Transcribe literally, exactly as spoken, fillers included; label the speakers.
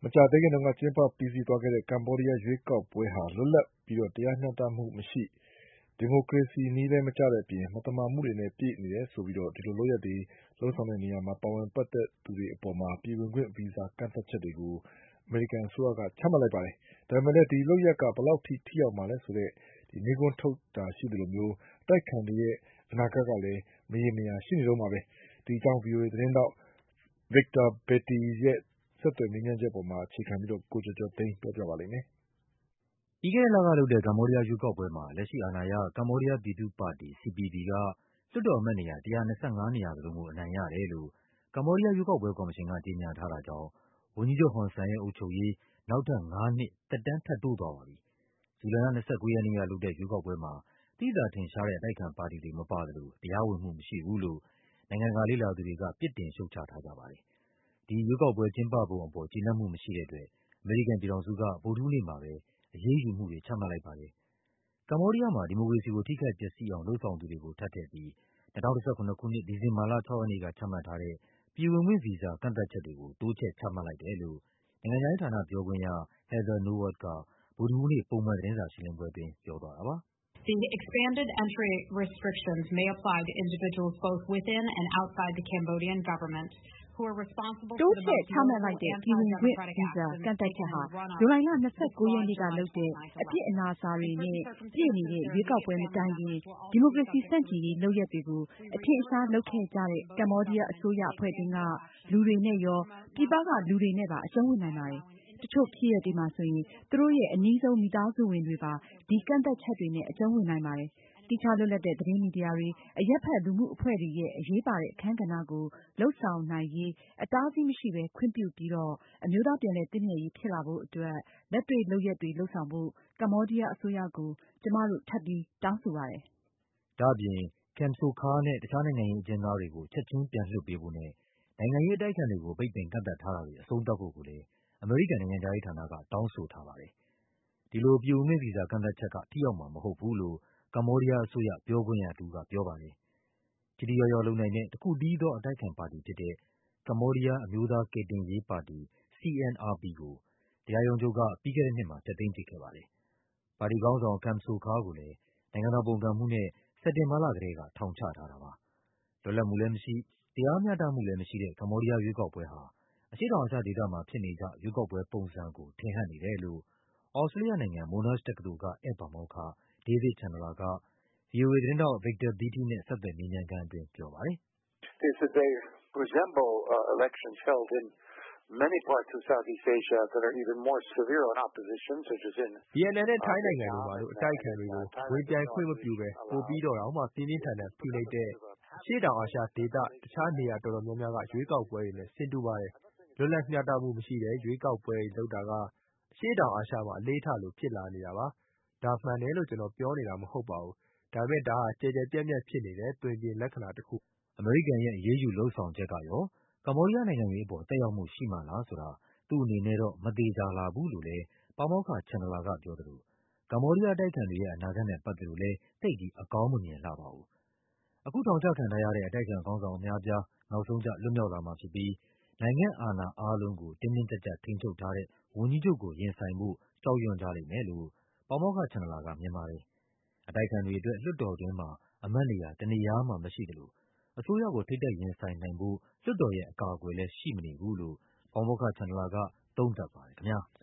Speaker 1: မကြာသေးခင်တုန်းကကျင်းပပြီးစီးသွားခဲ့တဲ့ကမ္ဘောဒီးယားရွေးကောက်ပွဲဟာလွတ်လပ်ပြီးတော့တရားမျှတမှုမရှိဒီမိုကရေစီနည်းလည်းမကျတဲ့အပြင်မတမာမှုတွေနဲ့ပြည့်နေတယ်ဆိုပြီးတော့ဒီလိုလုပ်ရက်တွေလှုံ့ဆော်တဲ့နေရာမှာပါဝင်ပတ်သက်သူတွေအပေါ်မှာပြည်ဝင်ခွင့်ဗီဇာကန့်သတ်ချက်တွေကိုအမေရိကန်အစိုးရကချမှတ်လိုက်ပါတယ်။ဒါပေမဲ့လည်းဒီလုပ်ရက်ကဘယ်လောက်ထိထိရောက်မှာလဲဆိုတဲ့ဒီနေကွန်းထုတ်တာရှိတယ်လို့မျိုးတိုက်ခံတွေရဲ့အနာဂတ်ကလည်းမရေမရာရှိနေတော့မှာပဲ။ဒီအကြောင်း ဗွီအိုအေ သတင်းတော့ Victor Beatty ရဲ့ဆက်သွယ်မေးမြန်းချက်ပေါ်မှာအခြေခံပြီးတော့ကိုကျော်ကျော်သိန်းပြောပြပါလိမ့်မယ်
Speaker 2: ။ပြီးခဲ့တဲ့လကလုပ်တဲ့ကမ္ဘောဒီးယားရွေးကောက်ပွဲမှာလက်ရှိအာဏာရကမ္ဘောဒီးယားပြည်သူ့ပါတီ C P P ကလွှတ်တော်အမတ်နေရာ၁၂၅နေရာစလုံးကိုအနိုင်ရတယ်လို့ကမ္ဘောဒီးယားရွေးကောက်ပွဲကော်မရှင်ကကြေညာထားတာကြောင့်ဝန်ကြီးချုပ်ဟွန်ဆန်ရဲ့အုပ်ချုပ်ရေးနောက်ထပ်ငါးနှစ်သက်တမ်းထပ်တိုးသွားပါပြီ။ဇူလိုင်လ၂၉ရက်နေ့ကလုပ်တဲ့ရွေးကောက်ပွဲမှာသိသာထင်ရှားတဲ့အတိုက်အခံပါတီတွေမပါသလိုတရားဝင်မှုမရှိဘူးလို့နိုင်ငံတကာလေ့လာသူတွေကပြစ်တင်ရှုတ်ချထားကြပါတယ်။ဒီရွေးကောက်ပွဲကျင်းပပုံအပေါ်ကျေနပ်မှုမရှိတဲ့အတွက်အမေရိကန်ပြည်ထောင်စုကဗုဒ္ဓဟူးနေ့မှာပဲအရေးယူမှုတွေချမှတ်လိုက်ပါတယ်။ကမ္ဘောဒီးယားမှာဒီမိုကရေစီကိုထိခိုက်ပျက်စီးအောင်လုပ်ဆောင်သူတွေကိုထပ်ထည့်ပြီး၂၀၁၇ခုနှစ်ဒီဇင်ဘာလ၆ရက်နေ့ကချမှတ်ထားတဲ့ပြည်ဝင်ခွင့်ဗီဇာကန့်သတ်ချက်တွေကိုတိုးချဲ့ချမှတ်လိုက်တယ်လို့နိုင်ငံခြားရေးဌာနပြောခွင့်ရ Heather Nauert ကဗုဒ္ဓဟူးနေ့ပုံမှန်သတင်းစာရှင်းလင်းပွဲအတွင်းပြောသွားတာပါ။
Speaker 3: The expanded entry restrictions may apply to individuals both within and outside the Cambodian government who are responsible for the most notable anti-democratic acts
Speaker 4: ကန့်သတ်ချက်ဟာဇူလိုင်လ၂၉ရက်နေ့ကလုပ်တဲ့အပြစ်အနာအဆာတွေနဲ့ပြည့်နေတဲ့ရွေးကောက်ပွဲမတိုင်ခင်ဒီမိုကရေစီစန့်ကျင်ရေးလုပ်ရက်တွေကိုအထင်အရှားလုပ်ခဲ့ကြတဲ့ကမ္ဘောဒီးယားအစိုးရအဖွဲ့တွင်းကလူတွေနဲ့ရောပြည်ပကလူတွေနဲ့ပါအကျုံးဝင်နိုင်ပါတယ်။တချို့ဖြစ်ရပ်တွေမှာဆိုရင်သူတို့ရဲ့အနည်းဆုံးမိသားစုဝင်တွေပါဒီကန့်သတ်ချက်တွေနဲ့အကျုံးဝင်နိုင်ပါတယ်။တိကျလွတ်လပ်တဲ့သတင်းမီဒီယာတွေအရက်ဖက်လူမှုအဖွဲ့တွေရဲ့အရေးပါတဲ့အခန်းကဏ္ဍကိုလှုပ်ဆောင်နိုင်ရေးအတားအဆီးမရှိဘဲခွင့်ပြုပြီးတော့အမျိုးသားပြန်လည်သင့်မြတ်ရေးဖြစ်လာဖို့အတွက်လက်တွေ့လုပ်ရက်တွေလုပ်ဆောင်ဖို့ကမ္ဘောဒီးယားအစိုးရကိုကျမတို့ထပ်ပြီးတောင်းဆိုပါတယ်
Speaker 2: ။ဒါ့အပြင် Kem Sokha နဲ့တခြားနိုင်ငံရေးအကျဉ်းသားတွေကိုချက်ချင်းပြန်လွှတ်ပေးဖို့နဲ့နိုင်ငံရေးအတိုက်အခံတွေကိုပိတ်ပင်ကန့်သတ်ထားတာတွေအဆုံးသတ်ဖို့ကိုလည်းအမေရိကန်နိုင်ငံခြားရေးဌာနကတောင်းဆိုထားပါတယ်။ဒီလိုပြည်ဝင်ခွင့်ဗီဇာကန့်သတ်ချက်ကထိရောက်မှာမဟုတ်ဘူးလို့ကမ္ဘောဒီးယားအစိုးရပြောခွင့်ရတဦးကပြောပါတယ်။ထိထိရောက်ရောက်လုပ်နိုင်တဲ့တခုတည်းသောအတိုက်အခံပါတီဖြစ်တဲ့ကမ္ဘောဒီးယားအမျိုးသားကယ်တင်ရေးပါတီ C N R P ကိုတရားရုံးချုပ်ကပြီးခဲ့တဲ့နှစ်မှာဖျက်သိမ်းပစ်ခဲ့ပါတယ်။ပါတီခေါင်းဆောင် Kem Sokha ကိုလည်းနိုင်ငံတော်ပုန်ကန်မှုနဲ့စက်တင်ဘာလကတည်းကထောင်ချထားတာပါ။လွတ်လပ်မှုလည်းမရှိတရားမျှတမှုလည်းမရှိတဲ့ကမ္ဘောဒီးယားရွေးကောက်ပွဲဟာအရှေ့တောင်အာရှဒေသမှာဖြစ်နေကြရွေးကောက်ပွဲပုံစံကိုထင်ဟပ်နေတယ်လို့သြစတြေးလျနိုင်ငံ Monash တက္ကသိုလ်ကဧည့်ပါမောက္ခ David Chandler က ဗွီအိုအေသတင်းထောက် Victor Beatty နဲ့ဆက်သွယ်မေးမြန်းခန်းအတွင်းပြောပါတယ်
Speaker 5: ။ They resemble elections held in many parts of Southeast Asia that are even more severe on opposition such as in
Speaker 6: Vietnam နဲ့ထိုင်းနိုင်ငံတွေမှာလို့အတိုက်အခံတွေကိုဝင်ပြိုင်ခွင့်မပြုဘဲပိုပြီးတော့တောင်မှပြင်းပြင်းထန်ထန်ဖိနှိပ်တဲ့အရှေ့တောင်အာရှဒေသတခြားနေရာတော်တော်များများကရွေးကောက်ပွဲတွေနဲ့ဆင်တူပါတယ်။လွတ်လပ်မျှတမှုမရှိတဲ့ရွေးကောက်ပွဲတွေလုပ်တာကအရှေ့တောင်အာရှမှာအလေးထားလို့ဖြစ်လာနေတာပါ။ဒါမှန်တယ်လို့ကျွန်တော်ပြောနေတာမဟုတ်ပါဘူး။ဒါပေမဲ့ဒါဟာကြဲကြဲပြန့်ပြန့်ဖြစ်နေတဲ့တွင်ပြင်လက္ခဏာတစ်ခု
Speaker 2: ။အမေရိကန်ရဲ့အရေးယူလုပ်ဆောင်ချက်ကရောကမ္ဘောဒီးယားနိုင်ငံတွေအပေါ်သက်ရောက်မှုရှိမှလားဆိုတာသူ့အနေနဲ့တော့မသေချာလှဘူးလို့လည်းပါမောက္ခ Chandler ကပြောသလိုကမ္ဘောဒီးယားအတိုက်အခံတွေရဲ့အနာဂတ်နဲ့ပတ်သက်လို့လည်းသိပ်ပြီးအကောင်းမမြင်လှပါဘူး။အခုထောင်ချခံထားရတဲ့အတိုက်အခံခေါင်းဆောင်အများအပြားနောက်ဆုံးကျလွတ်မြောက်လာမှာဖြစ်ပြီးနိုင်ငံအာဏာအားလုံးကိုတင်းတင်းကျပ်ကျပ်ထိန်းချုပ်ထားတဲ့ဝန်ကြီးချုပ်ကိုရင်ဆိုင်ဖို့ကြောက်ရွံ့ကြလိမ့်မယ်လို့ပါမောက္ခ Chandler ကမြင်ပါတယ်။အတိုက်အခံတွေအတွက်လွှတ်တော်တွင်းမှာအမတ်နေရာတနေရာမှမရှိသလိုအစိုးရကိုထိပ်တိုက်ရင်ဆိုင်နိုင်ဖို့လွှတ်တော်ရဲ့အကာအကွယ်လည်းရှိမနေဘူးလို့ပါမောက္ခ Chandler ကသုံးသပ်ပါတယ်ခင်ဗျာ။